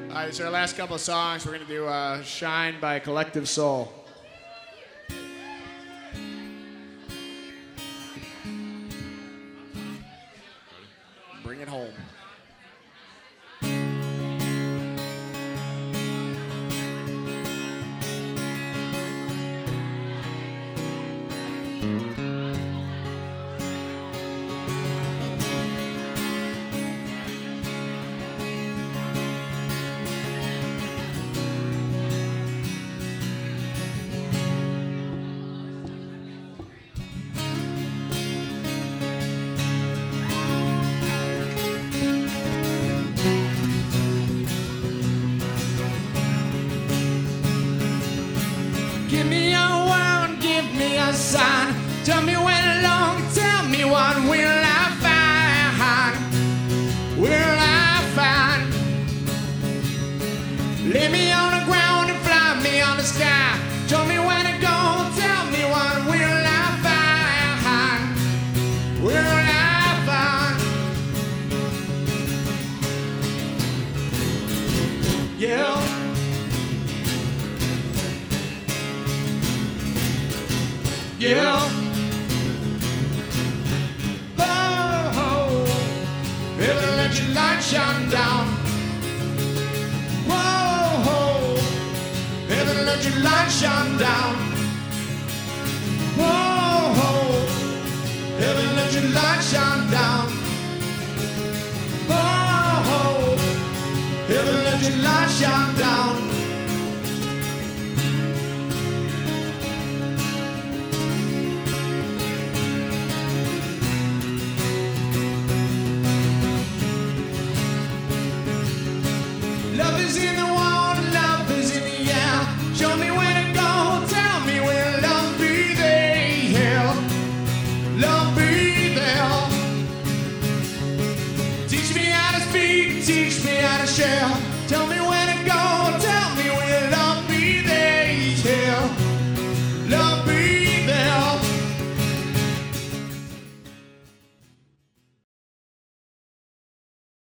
All right, so our last couple of songs, we're going to do Shine by Collective Soul. Bring it home. Give me a word, give me a sign. Tell me when along, tell me what will I find? Will I find? Lay me on the ground and fly me on the sky. Tell me where to go, tell me what will I find? Will I find? Yeah. Yeah. Oh, baby, let your light shine down. Whoa, baby, let your light shine down. Whoa, baby, let your light shine down. Whoa, baby, let your light shine down. Love is in the water, love is in the air. Show me where to go, tell me where love be there. Love be there. Teach me how to speak, teach me how to share. Tell me where to go, tell me where love be there. Love be